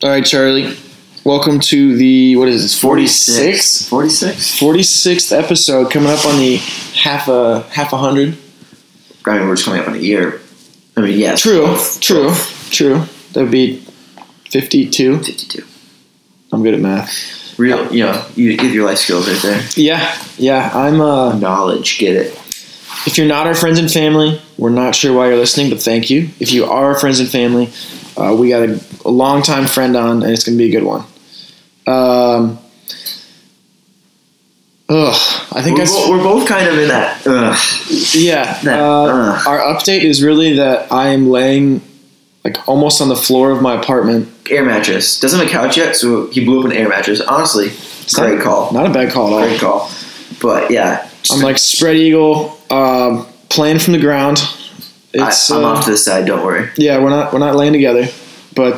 All right, Charlie. Welcome to the, what is this, 46th? 46th episode, coming up on the half a hundred. I mean, we're just coming up on a year. I mean, yes. True. That would be 52. 52. I'm good at math. Real, you give your life skills right there. Yeah. I'm, Knowledge, get it. If you're not our friends and family, we're not sure why you're listening, but thank you. If you are our friends and family, we got a longtime friend on, and it's going to be a good one. I think we're both kind of in that. Yeah. Our update is really that I am laying like almost on the floor of my apartment. Air mattress. Doesn't have a couch yet, so he blew up an air mattress. Honestly, great call. Not a bad call at all. Great call. But yeah, I'm like spread eagle, playing from the ground. I'm off to the side. Don't worry. Yeah, we're not laying together, but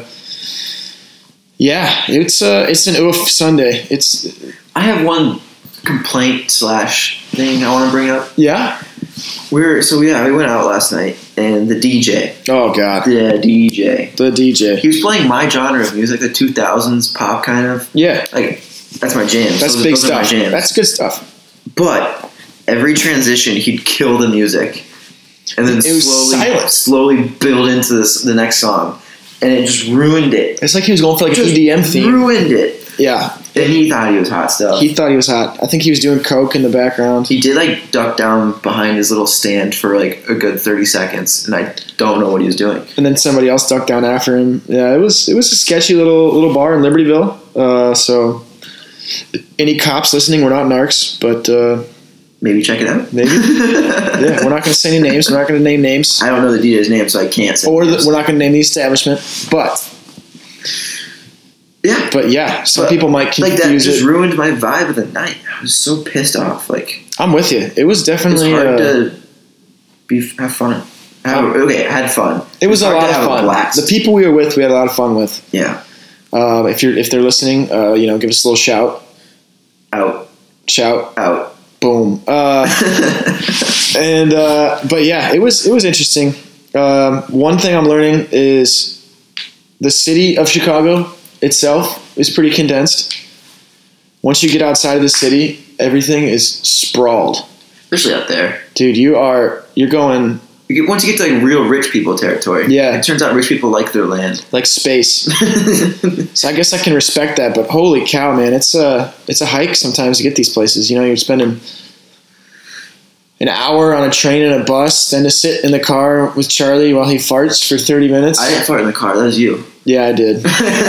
yeah, it's an oof Sunday. I have one complaint / thing I want to bring up. Yeah. We went out last night, and the DJ. Oh God. The DJ. He was playing my genre of music, the 2000s pop kind of. Yeah. Like that's my jam. That's big stuff. That's good stuff. But every transition, he'd kill the music, and then slowly build into the next song, and it just ruined it. It's like he was going for like an EDM theme. Ruined it. Yeah. And he thought he was hot stuff. He thought he was hot. I think he was doing coke in the background. He did like duck down behind his little stand for like a good 30 seconds, and I don't know what he was doing. And then somebody else ducked down after him. Yeah, it was a sketchy little bar in Libertyville. So any cops listening, we're not narcs, but maybe check it out. Maybe. Yeah, we're not going to say any names. We're not going to name names. I don't know the DJ's name, so I can't say. We're not going to name the establishment, but. Yeah. But yeah, some people might confuse that just it. ruined my vibe of the night. I was so pissed off. Like I'm with you. It was definitely hard to have fun. I had fun. It was a lot of fun. The people we were with, we had a lot of fun with. Yeah. If they're listening, give us a little shout. Shout out. Boom. But yeah, it was interesting. One thing I'm learning is the city of Chicago itself is pretty condensed. Once you get outside of the city, everything is sprawled. Especially out there. Dude, you're going... Once you get to like real rich people territory, yeah. It turns out rich people like their land. Like space. So I guess I can respect that, but holy cow, man, it's a hike sometimes to get these places. You're spending an hour on a train and a bus, then to sit in the car with Charlie while he farts for 30 minutes. I didn't fart in the car. That was you. Yeah, I did.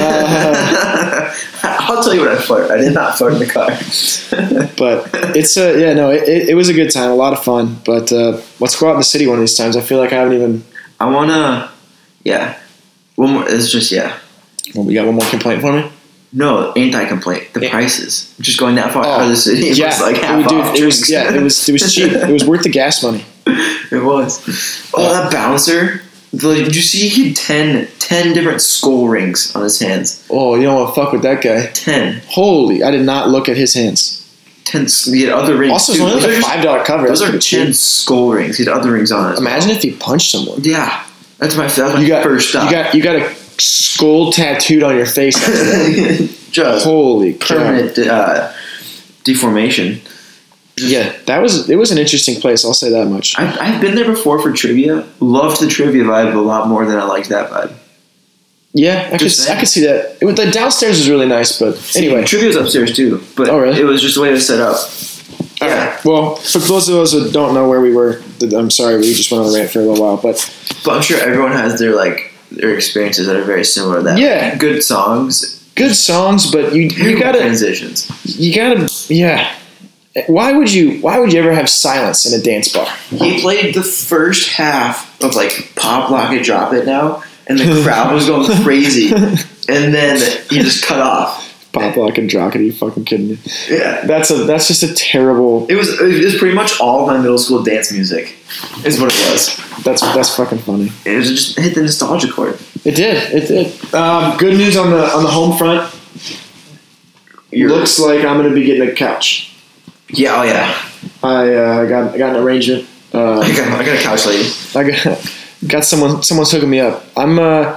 I'll tell you when I fart. I did not fart in the car. But it was a good time, a lot of fun. But let's go out in the city one of these times. I feel like I haven't even. I wanna, one more. It's just Well, you got one more complaint for me? No, anti-complaint. The prices. Just going that far out of the city. Yeah, was like half off. It was cheap. It was worth the gas money. It was. Oh, that bouncer. Did you see he had 10 different skull rings on his hands? Oh, you don't want to fuck with that guy. 10. Holy, I did not look at his hands. 10. He had other rings. Also, it's only like a $5 cover. Those are 10 skull rings. He had other rings on it. Imagine if he punched someone. Yeah. That's my first stop. You got a skull tattooed on your face. Just holy permanent deformation. Yeah, it was an interesting place. I'll say that much. I've been there before for trivia. Loved the trivia vibe a lot more than I liked that vibe. Yeah, I could see that. The downstairs was really nice, but anyway, trivia was upstairs too. But really? It was just the way it was set up. Yeah. Well, for those of us who don't know where we were, I'm sorry, we just went on a rant for a little while, but I'm sure everyone has their experiences that are very similar to that. Yeah, good songs, but you gotta transitions. You gotta Why would you ever have silence in a dance bar? He played the first half of like Pop Lock It Drop It Now, and the crowd was going crazy, and then he just cut off. Pop Lock and Drop It? Are you fucking kidding me? Yeah, that's just a terrible. It was pretty much all my middle school dance music, is what it was. That's fucking funny. It was just hit the nostalgia chord. It did. Good news on the home front. Looks like I'm going to be getting a couch. Yeah, oh yeah. I got an arrangement. I got a couch lady. I got someone's hooking me up. I'm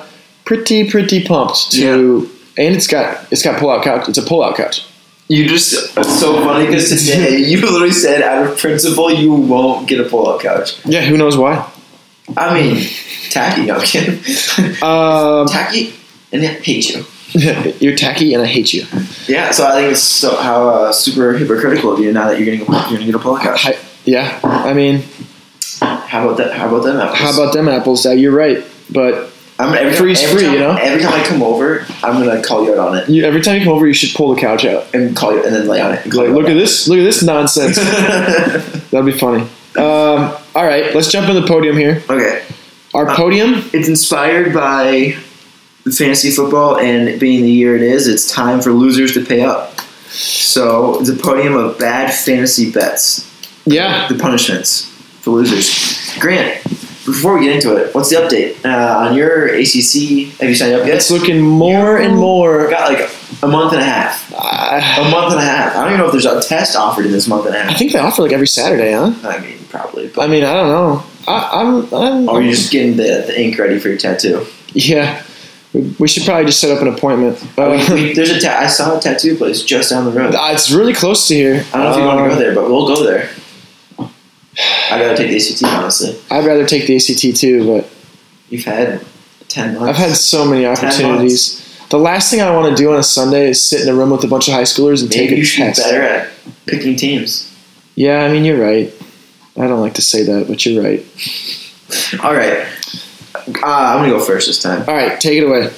pretty pumped to, and it's got pull-out couch. It's a pull-out couch. You just it's so funny because today you literally said out of principle you won't get a pull-out couch. Yeah, who knows why? I mean, tacky. No, I'm kidding. Tacky, and I hate you. You're tacky, and I hate you. Yeah, so I think it's super hypocritical of you now that you're gonna get a pull-out couch. Yeah, I mean, how about that? How about them apples? How about them apples? You're right, but free, you know. Every time I come over, I'm gonna call you out on it. Every time you come over, you should pull the couch out and call you, and then lay on it. Look at this nonsense. That'd be funny. All right, let's jump in the podium here. Okay, our podium. It's inspired by fantasy football, and being the year it is, it's time for losers to pay up. So it's a podium of bad fantasy bets. Yeah, the punishments for losers. Grant, before we get into it, what's the update on your ACC? Have you signed up yet? It's looking more and more. Got like a month and a half. A month and a half. I don't even know if there's a test offered in this month and a half. I think they offer like every Saturday, huh? I mean, probably. I mean, I don't know. I'm. Or you're just getting the ink ready for your tattoo. Yeah. We should probably just set up an appointment. There's I saw a tattoo place just down the road. It's really close to here. I don't know if you want to go there, but we'll go there. I gotta take the ACT, honestly. I'd rather take the ACT too, but you've had 10 months. I've had so many opportunities. The last thing I want to do on a Sunday is sit in a room with a bunch of high schoolers and take a test. Maybe you should be better at picking teams. Yeah, I mean, you're right. I don't like to say that, but you're right. All right. I'm going to go first this time. All right, take it away.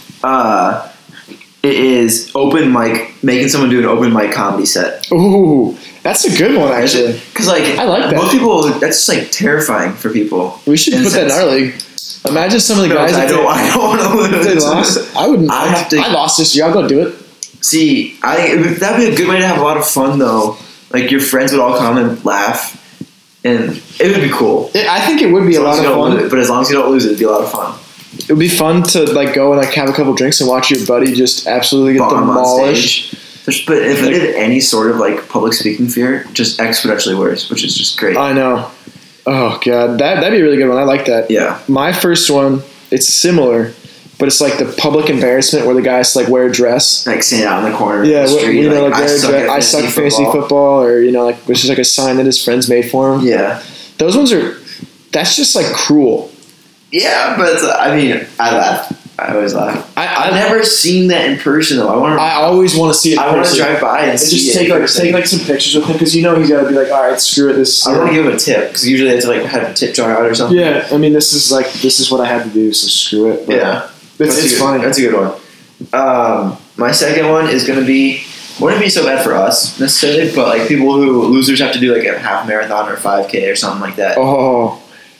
It is open mic, making someone do an open mic comedy set. Ooh, that's a good one, actually. Because, I like that. Most people, that's just, terrifying for people. We should put that in our league. Imagine some of the guys. I don't want to lose. They lost. I wouldn't. I lost this year. I'll go do it. See, that'd be a good way to have a lot of fun, though. Like, your friends would all come and laugh. And it would be cool. I think it would be a lot of fun. But as long as you don't lose it, it'd be a lot of fun. It would be fun to go and have a couple drinks and watch your buddy just absolutely get demolished. But if it did any sort of public speaking fear, just exponentially worse, which is just great. I know. Oh god, that'd be a really good one. I like that. Yeah. My first one, it's similar, but it's the public embarrassment where the guys wear a dress, stand out in the corner. Yeah, of the street, wear a dress. I suck fantasy football, or which is a sign that his friends made for him. Yeah. Those ones are. That's just cruel. Yeah, but I laugh. I always laugh. I've never seen that in person though. I always want to see it. I want to drive by and just take some pictures with him because he's got to be all right, screw it. This. I want to give him a tip because usually they have to have a tip jar out or something. Yeah, I mean this is what I had to do, so screw it. But yeah, it's funny. That's a good one. My second one is going to be. Wouldn't be so bad for us necessarily, but people who losers have to do a half marathon or 5K or something like that. Oh,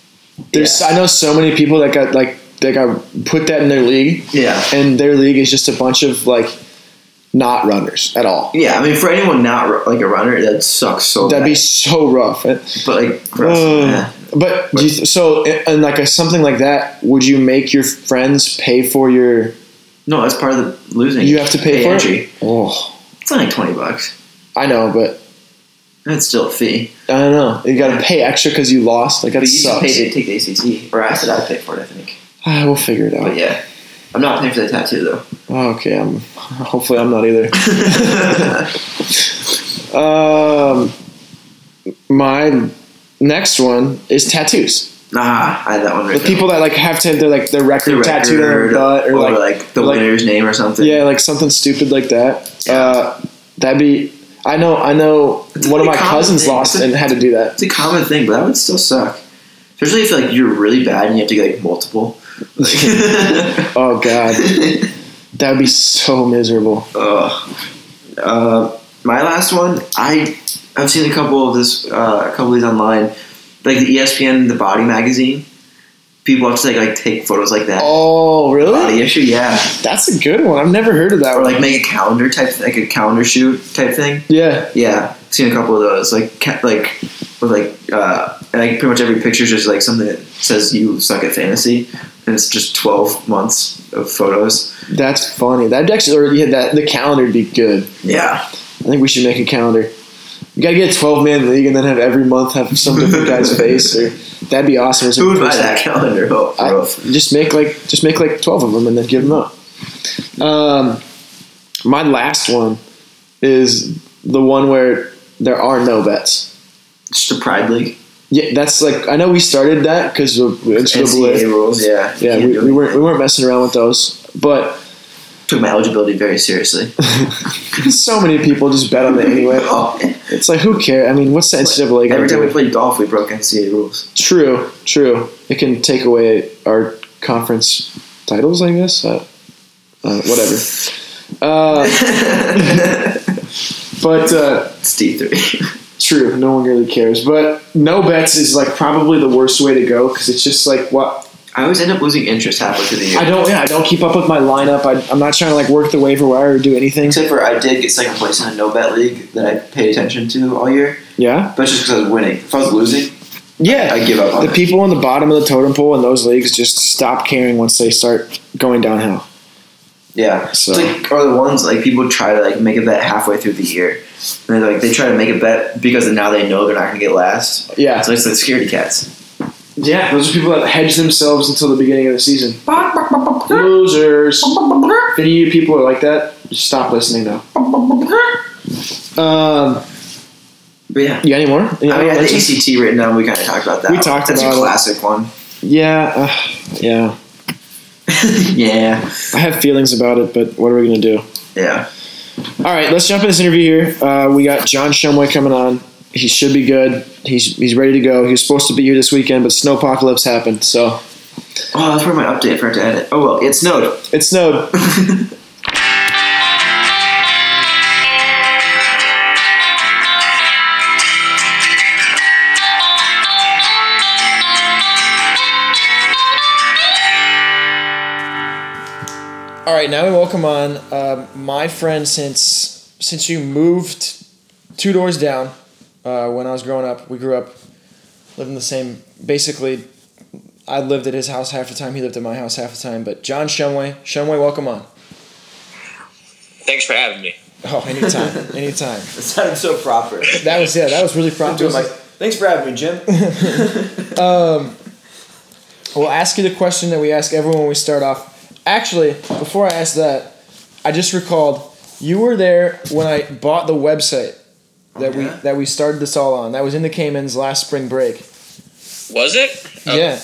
I know so many people that got put that in their league. Yeah, and their league is just a bunch of not runners at all. Yeah, I mean for anyone not a runner, that sucks so. That'd be so rough. But for us, yeah. But something like that, would you make your friends pay for your? No, that's part of the losing. You have to pay for entry. It? Oh. It's only $20. I know, but that's still a fee. I don't know. You got to pay extra because you lost. That but sucks. You pay to take the ACT, or I said I'd pay for it. I think. We'll figure it out. But yeah, I'm not paying for the tattoo though. Oh, okay, hopefully I'm not either. My next one is tattoos. I had that one right The people that have to have their record tattooed on their butt, or the winner's name or something. Yeah, something stupid like that. Yeah. That'd be. I know. One of my cousins lost and had to do that. It's a common thing, but that would still suck. Especially if you're really bad and you have to get multiple. Oh god, that would be so miserable. My last one, I've seen a couple of these online. The ESPN The Body magazine, people have to take photos like that. Oh, really? Body issue, yeah. That's a good one. I've never heard of that. Or make a calendar type, a calendar shoot type thing. Yeah, yeah. I've seen a couple of those. With pretty much every picture is just something that says you suck at fantasy, and it's just 12 months of photos. That's funny. That actually, the calendar would be good. Yeah, I think we should make a calendar. You gotta get a 12-man league and then have every month have some different guy's face. Or that'd be awesome. Who would buy that calendar? Just make like 12 of them and then give them up. My last one is the one where there are no bets. Just a Pride League. Yeah, that's like I know we started that because of NCAA rules. Yeah, we weren't messing around with those, but took my eligibility very seriously. So many people just bet on it anyway. It's like, who cares? I mean, what's the NCAA? Every time we played golf, we broke NCAA rules. True. It can take away our conference titles, I guess. Whatever. But it's D3. True. No one really cares. But no bets is like probably the worst way to go because it's just like what. I always end up losing interest halfway through the year. I don't keep up with my lineup. I'm not trying to like work the waiver wire or do anything. Except for I did get second place in a no bet league that I paid attention to all year. Yeah? But it's just because I was winning. If I was losing, I'd give up on it. The people on the bottom of the totem pole in those leagues just stop caring once they start going downhill. Yeah. So. It's like, or the ones like people try to like make a bet halfway through the year. And they're like they try to make a bet because now they know they're not going to get last. Yeah. So it's like scaredy cats. Yeah, those are people that hedge themselves until the beginning of the season. Losers. If any of you people are like that, just stop listening now. But yeah. You got any more? I had the ACT written down. We kind of talked about that. We talked about it. That's a classic one. Yeah. Yeah. Yeah. I have feelings about it, but what are we going to do? Yeah. All right, let's jump in this interview here. We got John Shumway coming on. He should be good. He's ready to go. He was supposed to be here this weekend, but snowpocalypse happened. So. Oh, that's where my update for it to edit. Oh well, it snowed. It snowed. All right, now we welcome on my friend since you moved 2 doors down. When I was growing up, we grew up living the same. Basically, I lived at his house half the time. He lived at my house half the time. But John Shumway, welcome on. Thanks for having me. Oh, anytime. It sounded so proper. That was really proper. Like, thanks for having me, Jim. We'll ask you the question that we ask everyone when we start off. Actually, before I ask that, I just recalled you were there when I bought the website that we started this all on. That was in the Caymans last spring break. Was it? Yeah.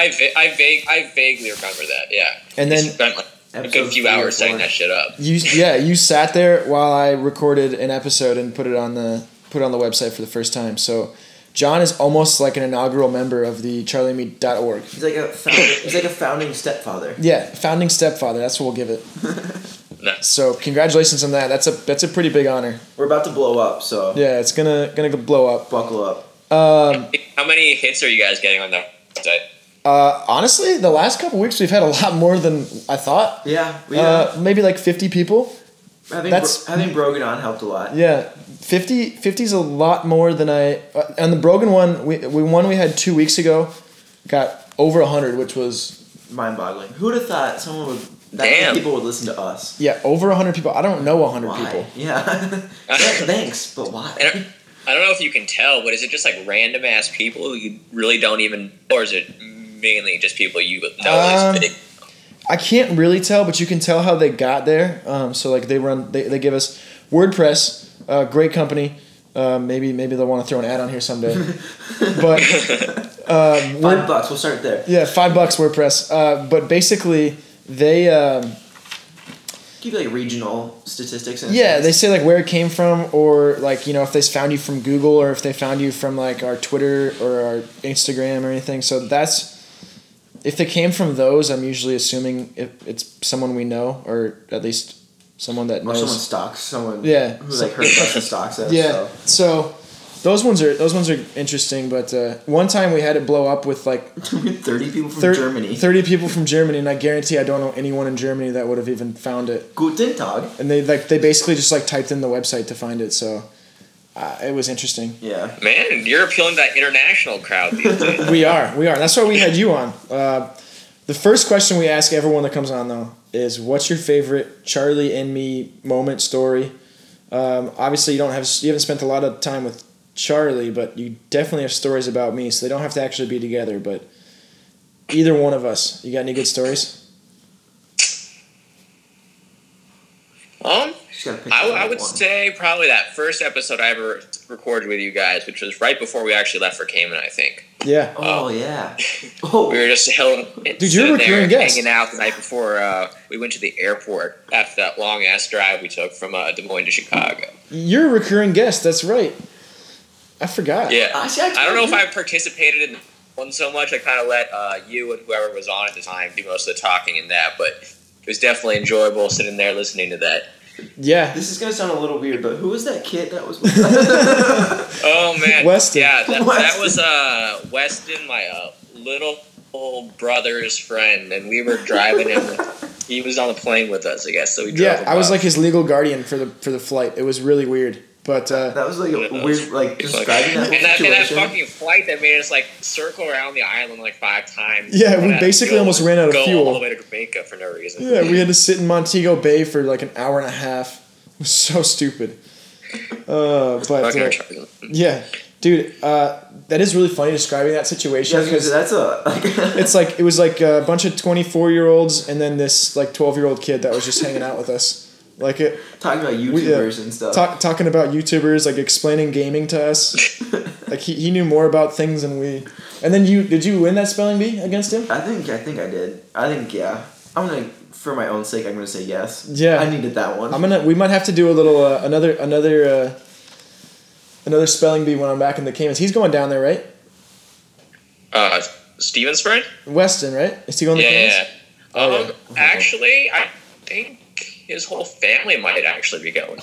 I vaguely remember that. Yeah. And then spent like a good few hours setting that shit up. You sat there while I recorded an episode and put it on the website for the first time. So John is almost like an inaugural member of the CharlieandMe.org. He's like a founding stepfather. Yeah, founding stepfather. That's what we'll give it. Nice. So congratulations on that. That's a pretty big honor. We're about to blow up, so yeah, it's gonna blow up. Buckle up. How many hits are you guys getting on that website? Honestly, the last couple weeks we've had a lot more than I thought. Yeah. Maybe like 50 people. Having Brogan on helped a lot. Yeah, 50's a lot more than I. On the Brogan one, we had 2 weeks ago, got over 100, which was mind-boggling. Who'd have thought someone would? Damn. People would listen to us. Yeah, over 100 people. I don't know 100 people. Yeah. Thanks, but why? I don't know if you can tell, but is it just like random ass people who you really don't even, or is it mainly just people you know? I can't really tell, but you can tell how they got there. So like they give us WordPress, great company. Maybe they'll want to throw an ad on here someday. But $5. We'll start there. Yeah, $5 WordPress. But basically they give you like regional statistics. They say like where it came from, or like if they found you from Google, or if they found you from like our Twitter or our Instagram or anything. So if they came from those, I'm usually assuming it's someone we know, or at least someone that knows. Or someone stalks someone. Yeah. Who like heard about the stocks. Yeah. So those ones are interesting, but one time we had it blow up with like 30 people from Germany. 30 people from Germany, and I guarantee I don't know anyone in Germany that would have even found it. Guten Tag. And they basically just like typed in the website to find it, so it was interesting. Yeah. Man, you're appealing to that international crowd these days. We are. That's why we had you on. The first question we ask everyone that comes on though is, what's your favorite Charlie and Me moment story? Obviously, you haven't spent a lot of time with Charlie, but you definitely have stories about me, so they don't have to actually be together. But either one of us, you got any good stories? I would say probably that first episode I ever recorded with you guys, which was right before we actually left for Cayman, I think. Yeah. Yeah. We were just Dude, you're a recurring guest. Hanging out the night before we went to the airport after that long ass drive we took from Des Moines to Chicago. You're a recurring guest. That's right. I forgot. Yeah. I don't know if I participated in one so much. I kind of let you and whoever was on at the time do most of the talking in that, but it was definitely enjoyable sitting there listening to that. Yeah. This is going to sound a little weird, but who was that kid that was with us? Oh, man. Weston. Yeah, that was Weston, my little brother's friend, and we were driving him. He was on the plane with us, I guess, so we drove him I was up. like his legal guardian for the flight. It was really weird. But that was like a weird, like, describing that situation. And that fucking flight that made us, like, circle around the island, like, 5 times. Yeah, we basically almost ran out of fuel. Go all the way to Jamaica for no reason. Yeah, we had to sit in Montego Bay for, like, an hour and a half. It was so stupid. Yeah. Dude, that is really funny describing that situation. Yeah, because that's it was like a bunch of 24-year-olds and then this, like, 12-year-old kid that was just hanging out with us. Like it, talking about YouTubers and stuff. Talking about YouTubers, like explaining gaming to us. Like he knew more about things than we. And then did you win that spelling bee against him? I think I did. Yeah. I'm gonna, for my own sake, I'm gonna say yes. Yeah. I needed that one. We might have to do a little another spelling bee when I'm back in the Caymans. He's going down there, right? Steven's friend? Weston, right? Is he going to the Caymans? Yeah. Actually, I think his whole family might actually be going.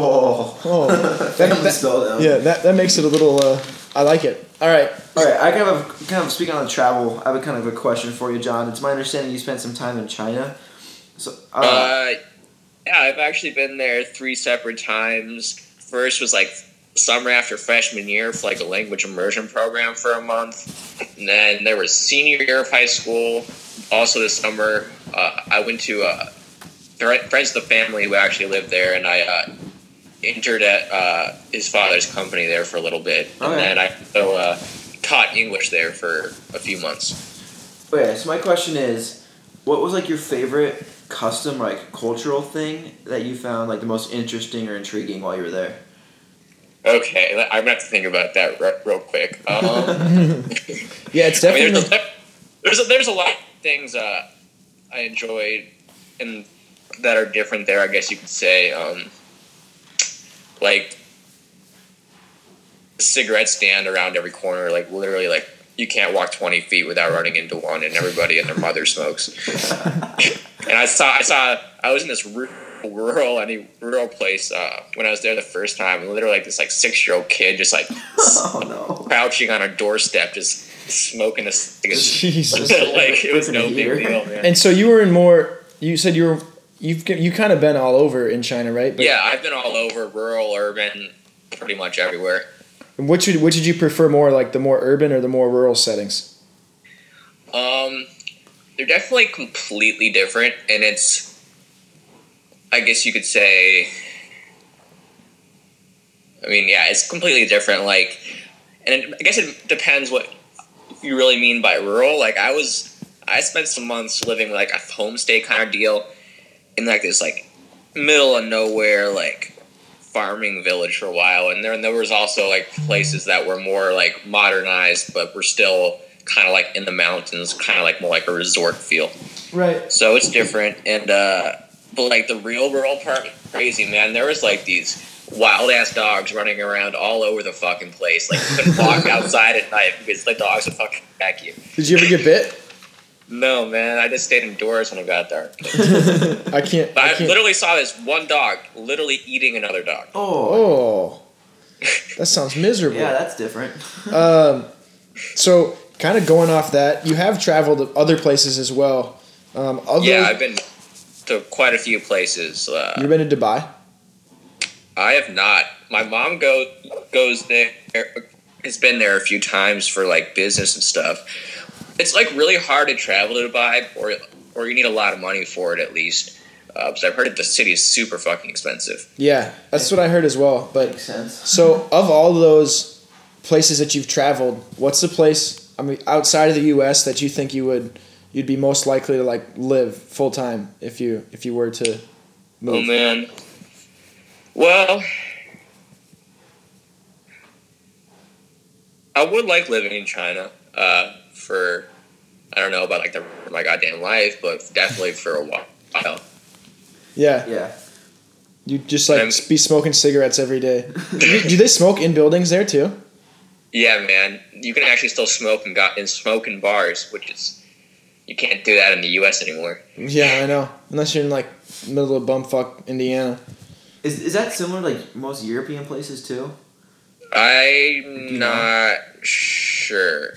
That makes it a little. I like it. All right. I kind of speaking on travel. I have a kind of a question for you, John. It's my understanding you spent some time in China. So. Yeah, I've actually been there 3 separate times. First was like summer after freshman year for like a language immersion program for a month, and then there was senior year of high school. Also this summer, I went to. Friends of the family who actually lived there, and I entered at his father's company there for a little bit, and then I taught English there for a few months. Okay, so my question is, what was like your favorite custom, like cultural thing that you found like the most interesting or intriguing while you were there? Okay, I'm gonna have to think about that real quick. Yeah, it's definitely. I mean, there's a lot of things I enjoyed and that are different there, I guess you could say. Like cigarette stand around every corner, like literally, like you can't walk 20 feet without running into one, and everybody and their mother smokes. And I was in this rural place when I was there the first time, and literally like this like 6-year-old kid just like crouching on a doorstep, just smoking a cigarette. Jesus. Like it was no big deal, man. And so you were in more. You said you kind of been all over in China, right? Yeah, I've been all over, rural, urban, pretty much everywhere. Which did you prefer more, like the more urban or the more rural settings? They're definitely completely different, and it's, I guess you could say, I mean, yeah, it's completely different. Like, and I guess it depends what you really mean by rural. Like, I spent some months living like a homestay kind of deal in like this like middle of nowhere like farming village for a while, and there was also like places that were more like modernized but were still kind of like in the mountains, kind of like more like a resort feel. Right. So it's different, and but like the real rural part, crazy man. There was like these wild ass dogs running around all over the fucking place. Like you couldn't walk outside at night because the dogs would fucking attack you. Did you ever get bit? No, man. I just stayed indoors when it got dark. I can't. I literally saw this one dog literally eating another dog. Oh. That sounds miserable. Yeah, that's different. So, kind of going off that, you have traveled to other places as well. I've been to quite a few places. You've been to Dubai? I have not. My mom goes there, has been there a few times for like business and stuff. It's like really hard to travel to Dubai, or you need a lot of money for it at least. Because I've heard that the city is super fucking expensive. Yeah, that's what I heard as well. But Makes sense. So, of all those places that you've traveled, what's the place, I mean, outside of the U.S. that you think you'd be most likely to like live full time if you were to move? Oh man. Well, I would like living in China for, I don't know about like my goddamn life, but definitely for a while. Yeah. Yeah. You just like be smoking cigarettes every day. Do they smoke in buildings there too? Yeah, man. You can actually still smoke in bars, which is, you can't do that in the U.S. anymore. Yeah, I know. Unless you're in like middle of bumfuck Indiana. Is that similar to like most European places too? I'm not sure.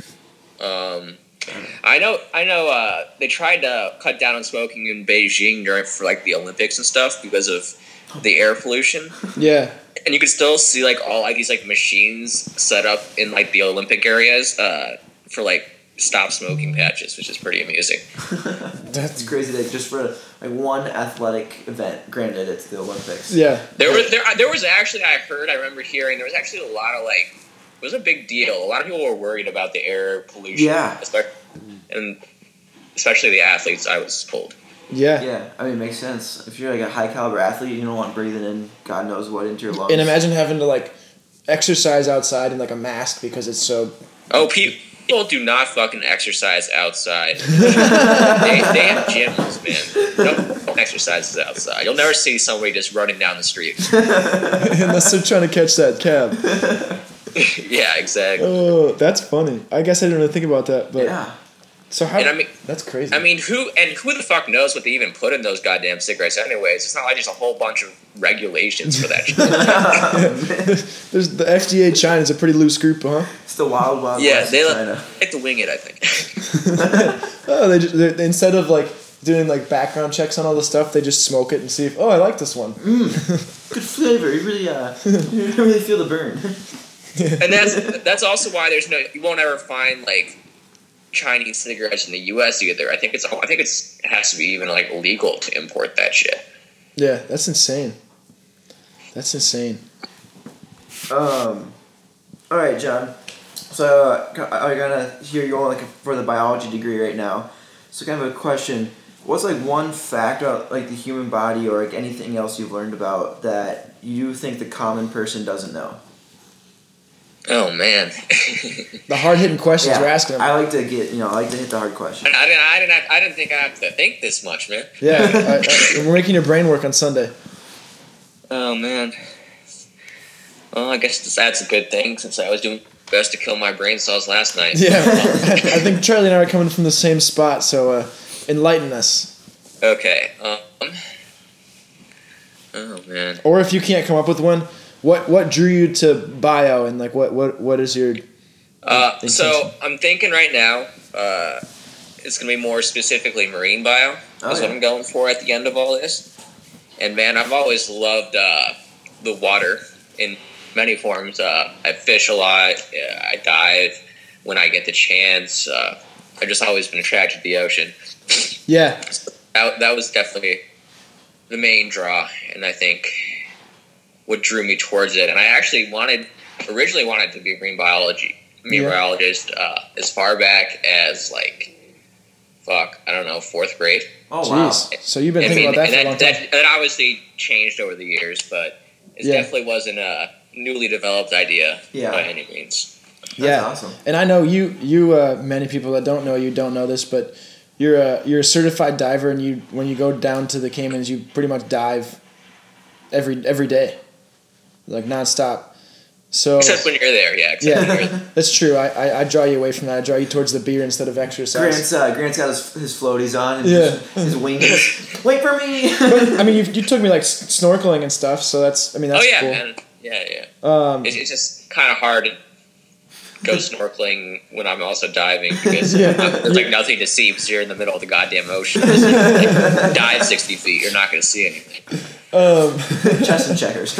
I know. They tried to cut down on smoking in Beijing for like the Olympics and stuff because of the air pollution. Yeah. And you could still see like all like these like machines set up in like the Olympic areas for like stop smoking patches, which is pretty amusing. That's crazy that just for like one athletic event, granted it's the Olympics. Yeah. There was actually, I remember hearing there was actually a lot of like, it was a big deal. A lot of people were worried about the air pollution. Yeah. And especially the athletes, I was told. Yeah. Yeah, I mean, it makes sense. If you're like a high caliber athlete, you don't want breathing in God knows what into your lungs. And imagine having to like exercise outside in like a mask because it's so. Oh, people do not fucking exercise outside. they have gyms, man. No exercises outside. You'll never see somebody just running down the street. Unless they're trying to catch that cab. Yeah, exactly. Oh, that's funny. I guess I didn't really think about that, but yeah. So how? And I mean, that's crazy. I mean, who the fuck knows what they even put in those goddamn cigarettes? Anyways, it's not like there's a whole bunch of regulations for that shit. There's the FDA. China's a pretty loose group, huh? It's the wild yeah, west they of China. like to wing it, I think. Oh, they instead of like doing like background checks on all the stuff, they just smoke it and see if I like this one. Good flavor. You really feel the burn. And that's also why you won't ever find like Chinese cigarettes in the U.S. either. I think it has to be even like illegal to import that shit. Yeah, that's insane. That's insane. All right, John. So I gotta hear you on like for the biology degree right now. So kind of a question: what's like one fact about like the human body or like anything else you've learned about that you think the common person doesn't know? Oh man, the hard hitting questions we're asking them. I like to hit the hard questions. I didn't think I had to think this much, man. Yeah, we're making your brain work on Sunday. Oh man. Well, I guess that's a good thing since I was doing my best to kill my brain cells last night. Yeah, I think Charlie and I are coming from the same spot, so enlighten us. Okay. Oh man. Or if you can't come up with one. What drew you to bio and like what is your intention? So I'm thinking right now it's gonna be more specifically marine bio is what I'm going for at the end of all this. And man, I've always loved the water in many forms. I fish a lot. I dive when I get the chance. I've just always been attracted to the ocean. Yeah, that was definitely the main draw, and I think what drew me towards it. And I actually originally wanted to be a marine biologist as far back as like, I don't know, 4th grade. Oh, wow. So you've been thinking about that for a long time. That obviously changed over the years, but it definitely wasn't a newly developed idea by any means. That's awesome. And I know you many people that don't know this, but you're a certified diver, and when you go down to the Caymans, you pretty much dive every day. Like nonstop. So except when you're there, yeah. That's true. I draw you away from that. I draw you towards the beer instead of exercise. Grant's got his floaties on and his wings. Wait for me. But, I mean, you took me like snorkeling and stuff, so that's cool. Man. Yeah. It's just kind of hard to go snorkeling when I'm also diving because there's like nothing to see because you're in the middle of the goddamn ocean. Like, dive 60 feet, you're not going to see anything. Chess and checkers.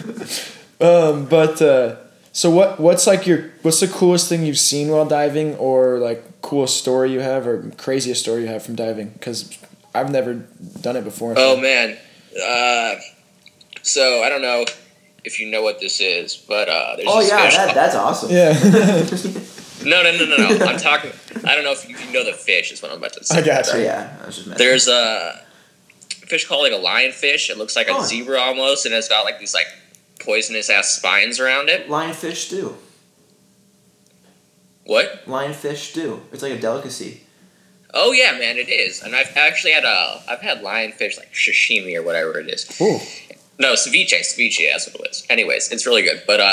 So what's the coolest thing you've seen while diving, or like coolest story you have, or craziest story you have from diving? Because I've never done it before. Oh man, so I don't know if you know what this is, but there's Oh this yeah, fish. that's awesome. Yeah. No. I'm talking. I don't know if you know the fish. Is what I'm about to say. I got So you. yeah, I was just messing. There's a fish called like a lionfish. It looks like a Oh. zebra almost, and it's got like these like poisonous ass spines around it. Lionfish stew. What? Lionfish stew. It's like a delicacy. Oh yeah, man, it is. And I've actually had lionfish like sashimi or whatever it is. Ooh. No, ceviche, that's what it is. Anyways, it's really good. But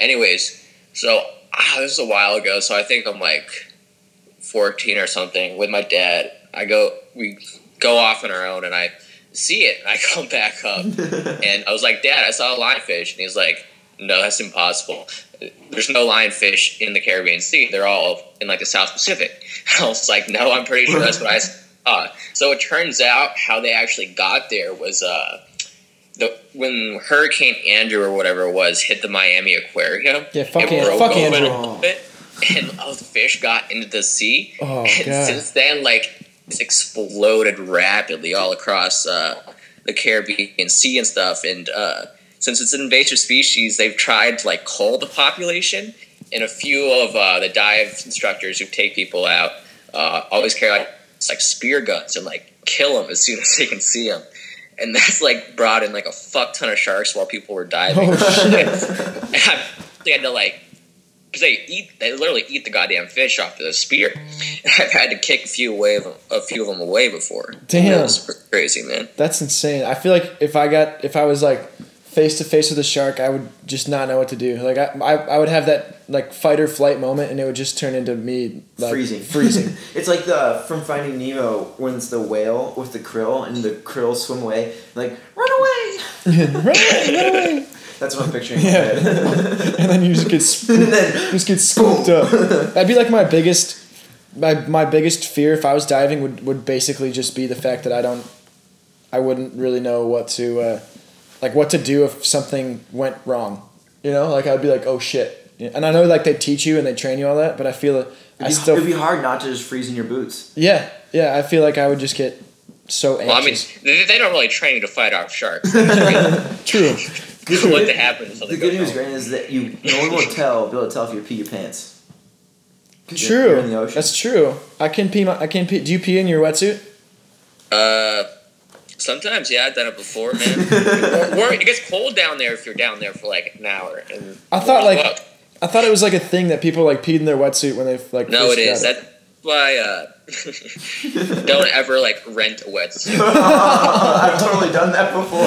so this was a while ago, so I think I'm like 14 or something with my dad. We go off on our own, and I see it, and I come back up, and I was like, Dad, I saw a lionfish, and he's like, no, that's impossible. There's no lionfish in the Caribbean Sea. They're all in like the South Pacific. I was like, no, I'm pretty sure that's what I saw. So it turns out how they actually got there was when Hurricane Andrew or whatever it was hit the Miami Aquarium. Yeah, it broke fuck open Andrew. a little bit, and all the fish got into the sea. Oh, and God. since then, like, it's exploded rapidly all across the Caribbean Sea and stuff. And since it's an invasive species, they've tried to like cull the population. And a few of the dive instructors who take people out always carry like spear guns and like kill them as soon as they can see them. And that's like brought in like a fuck ton of sharks while people were diving. Oh, shit. And they had to like, because they literally eat the goddamn fish off the spear. And I've had to kick a few of them away before. Damn. That was crazy, man. That's insane. I feel like if I was like face to face with a shark, I would just not know what to do. Like I would have that like fight or flight moment, and it would just turn into me like, freezing. It's like from Finding Nemo when it's the whale with the krill and the krill swim away, like run away. Run away. That's what I'm picturing. Yeah. In my head. And then you just get scooped up. That'd be like my biggest fear if I was diving would basically just be the fact that I wouldn't really know what to do if something went wrong. You know, like I'd be like, oh shit. And I know like they teach you and they train you all that, but I feel it'd be hard not to just freeze in your boots. Yeah, I feel like I would just get so anxious. Well, I mean, they don't really train you to fight off sharks. True. What to happen? The good news, Grant, is that no one will be able to tell if you pee your pants. True. You're in the ocean. That's true. I can pee. Do you pee in your wetsuit? Sometimes, yeah, I've done it before, man. Or it gets cold down there if you're down there for like an hour. And I thought it was like a thing that people like peed in their wetsuit when they like. No, first it is. got That's why don't ever like rent a wetsuit. I've totally done that before,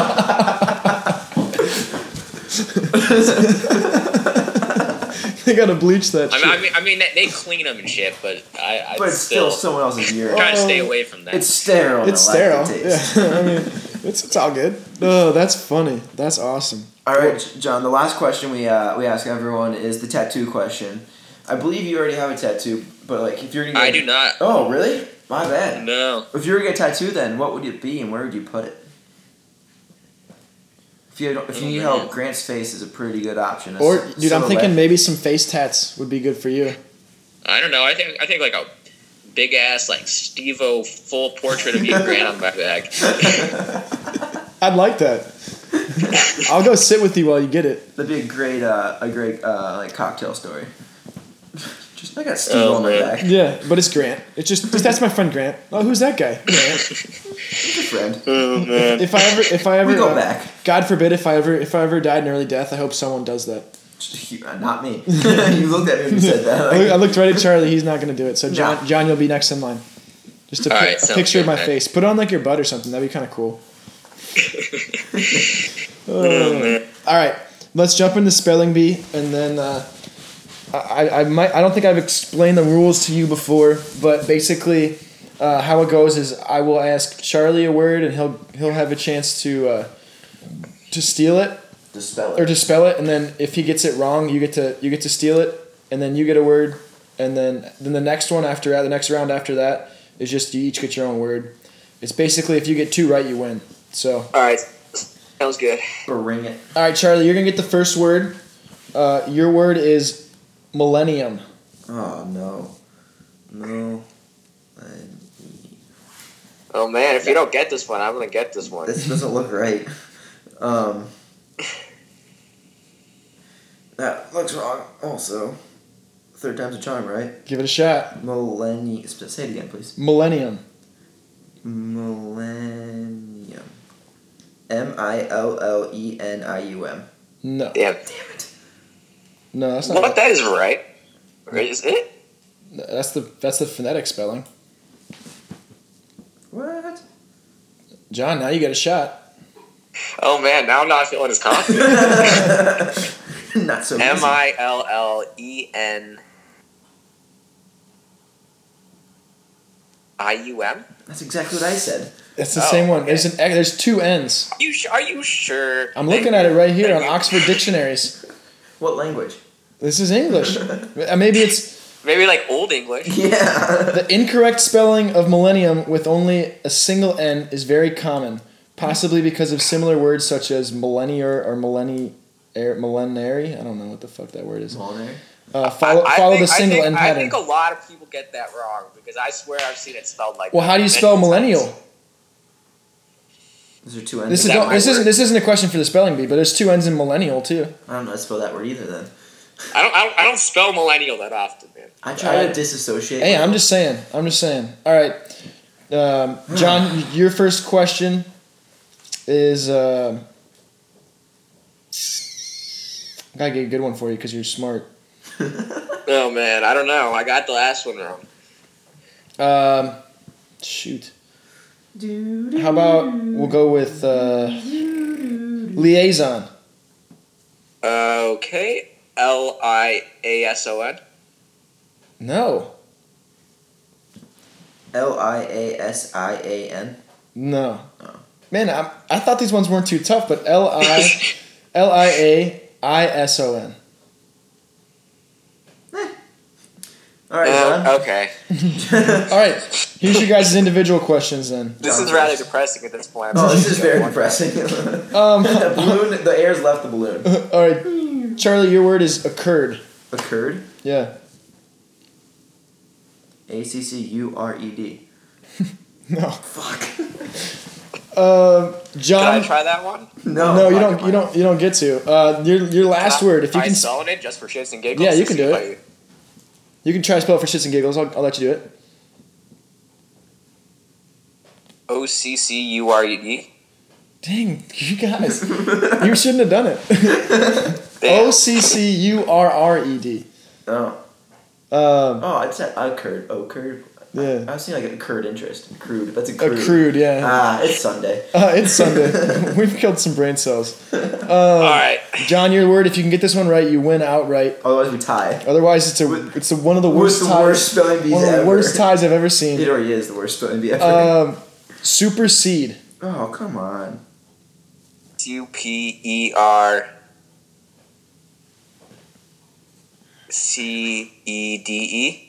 though. They gotta bleach that. Shit. I mean, they clean them and shit, but But it's still someone else's urine. trying to stay away from that. It's sterile. It's though, sterile. like the taste. Yeah, I mean, it's all good. Oh, that's funny. That's awesome. All right, John. The last question we ask everyone is the tattoo question. I believe you already have a tattoo, but like if you're gonna get, I do not. Oh, really? My bad. No. If you were to get a tattoo, then what would it be, and where would you put it? If you need help, Grant's face is a pretty good option. Or, dude, I'm thinking maybe some face tats would be good for you. I don't know. I think like a big ass like Steve-O full portrait of you, Grant, on my back. I'd like that. I'll go sit with you while you get it. That'd be a great like cocktail story. Just I got Steve on my man. back. Yeah, but it's Grant. It's just that's my friend Grant. Oh, who's that guy? Grant. He's a friend. Oh man. If I ever We go back. God forbid if I ever died an early death, I hope someone does that. Not me. You looked at me when you said that. I looked right at Charlie. He's not going to do it. So Nah. John, you'll be next in line. Just a, All right, a sounds picture of good, my man. face. Put it on like your butt or something. That'd be kind of cool. Oh, man. All right, let's jump into spelling bee, and then I don't think I've explained the rules to you before, but basically how it goes is I will ask Charlie a word, and he'll have a chance to steal it. To spell Or it. to spell it, and then if he gets it wrong, you get to steal it, and then you get a word, and then the next one after that, the next round after that is just you each get your own word. It's basically if you get 2 right, you win. So. All right. Sounds good. Bring it. All right, Charlie, you're gonna get the first word. Your word is millennium. Oh no. No. Oh man, if you don't get this one, I'm gonna get this one. This doesn't look right. That looks wrong. Also, third time's a charm, right? Give it a shot. Millennium. Say it again, please. Millennium. Millennium. Millenium. No. Damn. Damn it. No, that's not. What? That is right. Is it? That's the phonetic spelling. What? John, now you get a shot. Oh man, now I'm not feeling as confident. Not so easy. Millennium. That's exactly what I said. It's the same one. Okay. There's two N's. Are you sure? I'm looking at it right here on Oxford Dictionaries. What language? This is English. Maybe it's Maybe like Old English. Yeah. the incorrect spelling of millennium with only a single N is very common, possibly because of similar words such as millennial or millenary. I don't know what the fuck that word is. Millennium. Follow the single N I pattern. think a lot of people get that wrong because I swear I've seen it spelled like. Well, how do you spell millennial? Those are two N's. This that my word? isn't a question for the spelling bee, but there's two N's in millennial too. I don't know how to spell that word either then. I don't spell millennial that often, man. I try to disassociate. Hey, I'm just saying. All right, John, your first question is. I gotta get a good one for you because you're smart. Oh man, I don't know. I got the last one wrong. Shoot. How about we'll go with liaison. Okay. Liason. No. Liasian. No. Oh. Man, I thought these ones weren't too tough, but liaison. All right, John. Okay. All right. Here's your guys' individual questions then. This is rather depressing at this point. Oh, this is very depressing. The balloon. The air's left the balloon. All right. Charlie, your word is occurred. Occurred. Yeah. ACCURED. No. Fuck. John. Can I try that one? No, you don't get to. Your last word. If you can spell it just for shits and giggles. Yeah, you can do it. You can try to spell it for shits and giggles. I'll let you do it. OCCURED. Dang, you guys. You shouldn't have done it. Damn. OCCURRED. Oh. I said occurred. Occurred. Yeah. I was thinking like accrued interest. Accrued. That's accrued. Accrued, yeah. It's Sunday. It's Sunday. We've killed some brain cells. All right. John, your word. If you can get this one right, you win outright. Otherwise, we tie. Otherwise, it's one of the worst ties. Worst spelling bees One of the ever. worst ties I've ever seen. It already is the worst spelling bee ever. Supersede. Oh, come on. SUPERCEDE.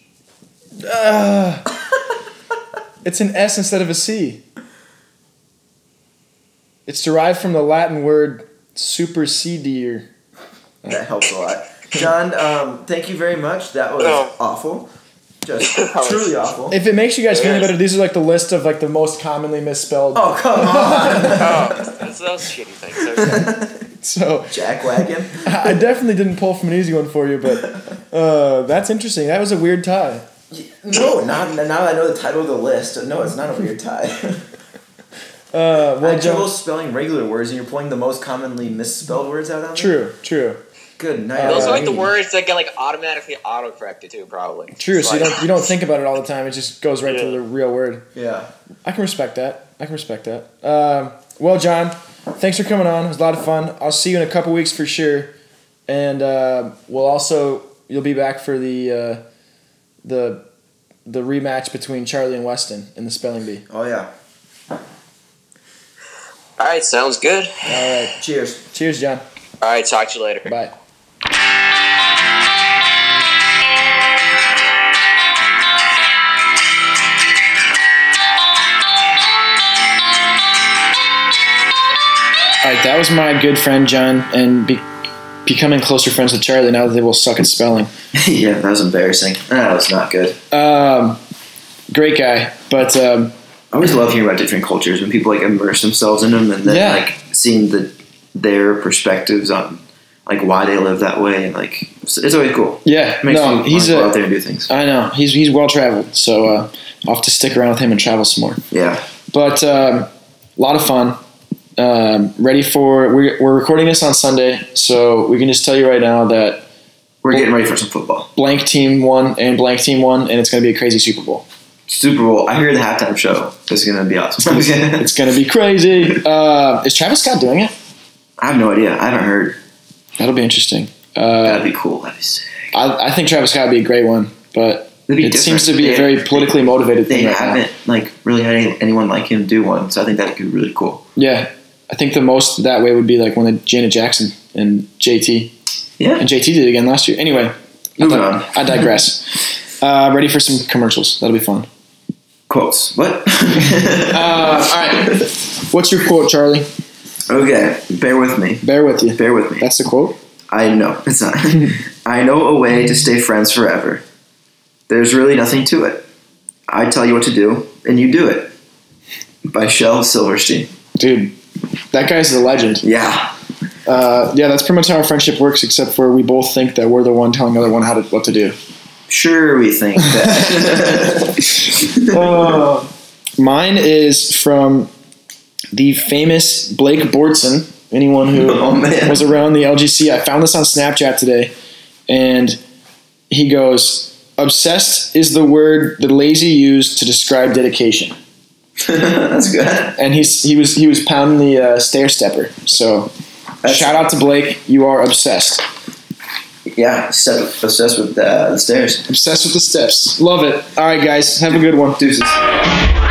It's an S instead of a C. It's derived from the Latin word supersedier. That helps a lot. John, thank you very much. That was awful. Just truly awful. If it makes you guys feel any better, these are like the list of like the most commonly misspelled. Oh, come on. That's those shitty things. Okay. So Jackwagon. I definitely didn't pull from an easy one for you, but that's interesting. That was a weird tie. No, now that I know the title of the list. No, it's not a weird tie. I Well, had trouble John, spelling regular words, and you're pulling the most commonly misspelled words out on me? true. Good night. Those are like the words that get like automatically autocorrected too, probably. True. It's So like- you don't think about it all the time. It just goes right to the real word. Yeah. I can respect that. Well, John, thanks for coming on. It was a lot of fun. I'll see you in a couple weeks for sure, and you'll be back for the rematch between Charlie and Weston in the spelling bee. Oh, yeah. All right, sounds good. All right. Cheers. Cheers, John. All right, talk to you later. Bye. All right, that was my good friend John, and becoming closer friends with Charlie now that they will suck at spelling. Yeah, that was embarrassing. That was not good. Great guy, but I always love hearing about different cultures when people like immerse themselves in them, and then like seeing their perspectives on like why they live that way, and like it's always cool. Yeah, It makes me want to go out there and do things. I know he's well traveled, so I'll have to stick around with him and travel some more. Yeah, but a lot of fun. Ready for we're recording this on Sunday, so we can just tell you right now that we're getting ready for some football. Blank team won and blank team won, and it's going to be a crazy Super Bowl. Super Bowl. I hear the halftime show. It's going to be awesome. It's going to be crazy. Is Travis Scott doing it? I have no idea. I haven't heard. That'll be interesting. That'd be cool. That'd be sick. I think Travis Scott would be a great one, but it different. Seems to be a very politically motivated thing. They haven't like really had anyone like him do one, so I think that could be really cool. Yeah, I think the most that way would be like one of Janet Jackson and JT. Yeah, and JT did it again last year. Anyway, moving on. I digress. Ready for some commercials? That'll be fun. Quotes. What? All right. What's your quote, Charlie? Okay, bear with me. Bear with you. Bear with me. That's the quote? I know. It's not. I know a way to stay friends forever. There's really nothing to it. I tell you what to do, and you do it. By Shel Silverstein. Dude, that guy's a legend. Yeah. Yeah, that's pretty much how our friendship works, except for we both think that we're the one telling the other one what to do. Sure, we think that. Mine is from the famous Blake Bortson. Anyone who was around the LGC. I found this on Snapchat today, and he goes, "Obsessed is the word the lazy use to describe dedication." That's good. And he was pounding the stair stepper. So shout out to Blake. You are obsessed. Yeah, obsessed with the stairs. Obsessed with the steps. Love it. All right, guys. Have a good one. Deuces.